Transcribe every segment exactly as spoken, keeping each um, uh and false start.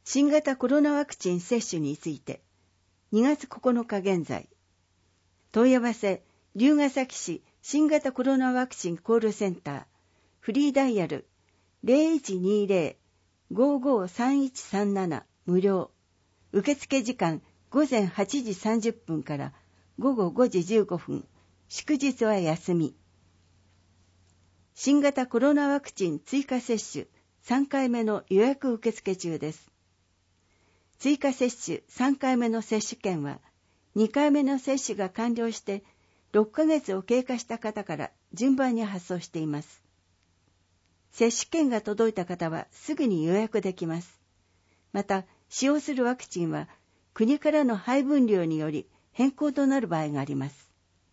新型コロナワクチン接種について、にがつここのか現在、問い合わせ、龍ケ崎市新型コロナワクチンコールセンター、フリーダイヤル ゼロいちにゼロ ごーごーさんいちさんなな 無料。受付時間ごぜんはちじさんじゅっぷんからごごごじじゅうごふん、祝日は休み。新型コロナワクチン追加接種さんかいめの予約受付中です。追加接種さんかいめの接種券は、にかいめの接種が完了してろっかげつを経過した方から順番に発送しています。接種券が届いた方はすぐに予約できます。また、使用するワクチンは国からの配分量により変更となる場合があります。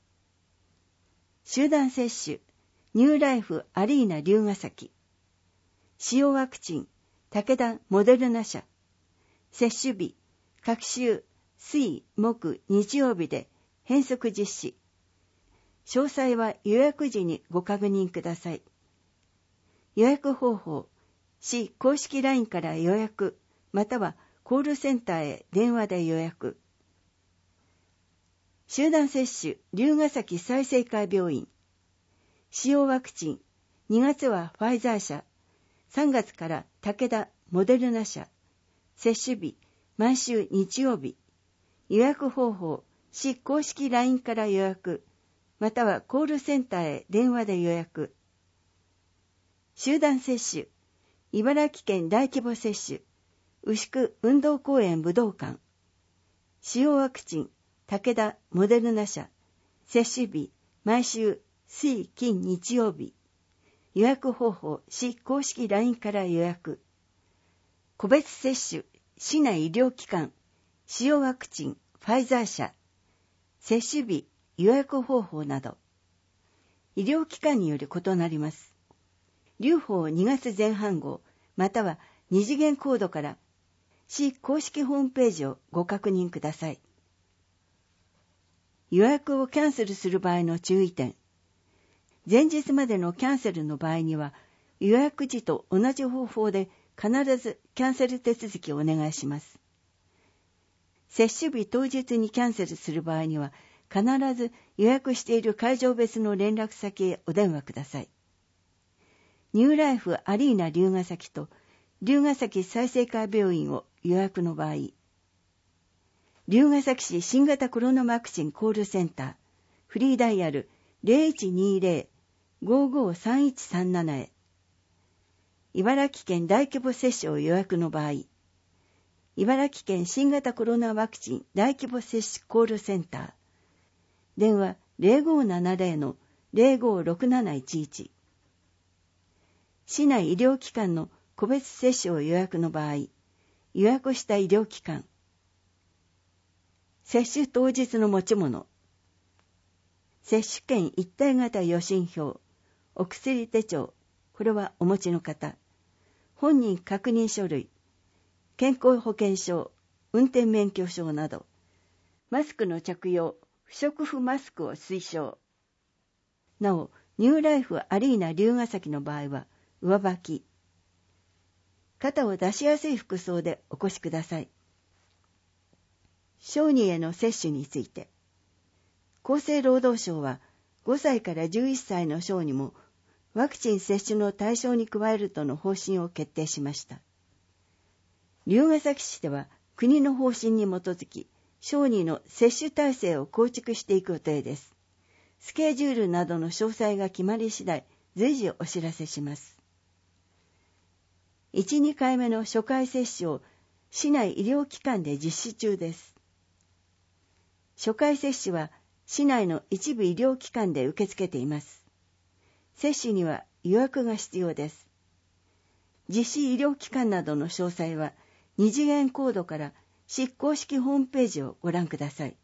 集団接種、ニューライフアリーナ龍ケ崎。使用ワクチン、武田モデルナ社。接種日、各週、水、木、日曜日で変則実施。詳細は予約時にご確認ください。予約方法、市公式 ライン から予約、またはコールセンターへ電話で予約。集団接種、龍ケ崎済生会病院。使用ワクチン、にがつはファイザー社、さんがつから武田モデルナ社。接種日、毎週日曜日。予約方法、市公式 ライン から予約、またはコールセンターへ電話で予約。集団接種、茨城県大規模接種、牛久運動公園武道館。使用ワクチン、武田モデルナ社。接種日、毎週水金日曜日。予約方法、市公式 ライン から予約。個別接種、市内医療機関。使用ワクチン、ファイザー社。接種日、予約方法など。医療機関により異なります。龍宝にがつぜん半号、または二次元コードから市公式ホームページをご確認ください。予約をキャンセルする場合の注意点。前日までのキャンセルの場合には、予約時と同じ方法で必ずキャンセル手続きをお願いします。接種日当日にキャンセルする場合には、必ず予約している会場別の連絡先へお電話ください。ニューライフアリーナ龍ケ崎と龍ケ崎済生会病院を予約の場合、龍ケ崎市新型コロナワクチンコールセンター、フリーダイヤル ゼロいちにゼロ ごーごーさんいちさんなな へ、茨城県大規模接種を予約の場合、茨城県新型コロナワクチン大規模接種コールセンター、電話 ゼロごーななゼロ の ゼロごーろくなないちいち。市内医療機関の個別接種を予約の場合、予約した医療機関、接種当日の持ち物、接種券一体型予診票、お薬手帳、これはお持ちの方、本人確認書類、健康保険証、運転免許証など、マスクの着用、不織布マスクを推奨。なお、ニューライフアリーナ龍ケ崎の場合は、上履き。肩を出しやすい服装でお越しください。小児への接種について、厚生労働省はごさいからじゅういっさいの小児もワクチン接種の対象に加えるとの方針を決定しました。龍ケ崎市では国の方針に基づき、小児の接種体制を構築していく予定です。スケジュールなどの詳細が決まり次第、随時お知らせします。いち、にかいめの初回接種を市内医療機関で実施中です。初回接種は市内の一部医療機関で受け付けています。接種には予約が必要です。実施医療機関などの詳細は二次元コードから市公式ホームページをご覧ください。